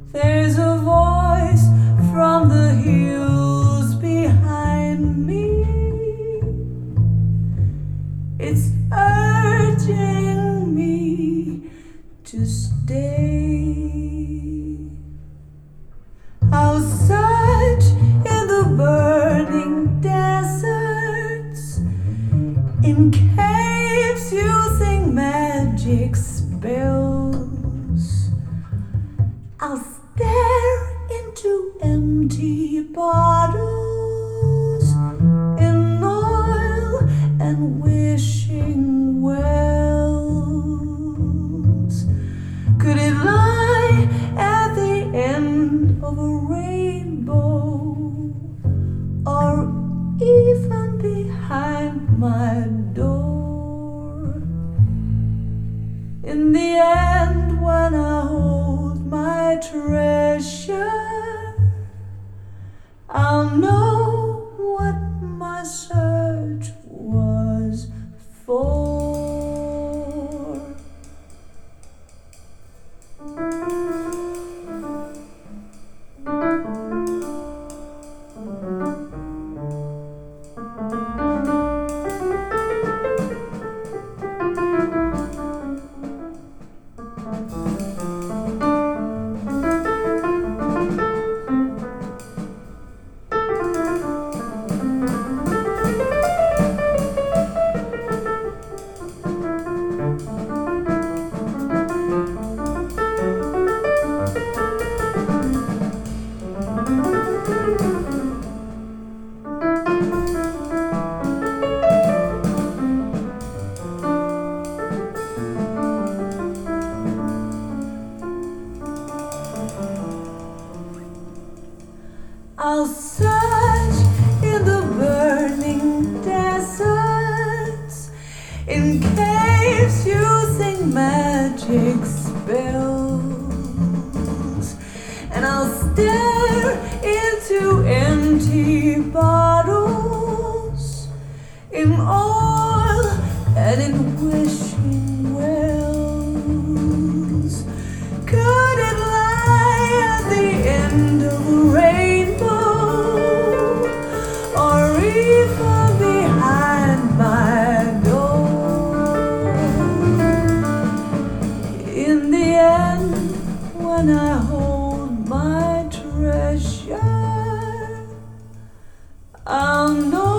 There's a voice from the hills behind me. It's urging me to stay. I'll search in the burning deserts, in caves using magic spells. I'll stare into empty bottles in oil and wishing wells. Could it lie at the end of a rainbow, or even behind my door? In the end, when I hold my treasure, I'll know what my search was for. I'll search in the burning deserts, in caves using magic spells, and I'll stare into empty bottles in oil and in wishing wells. Could it lie at the end of a rainbow, even behind my door? In the end, when I hold my treasure, I'll know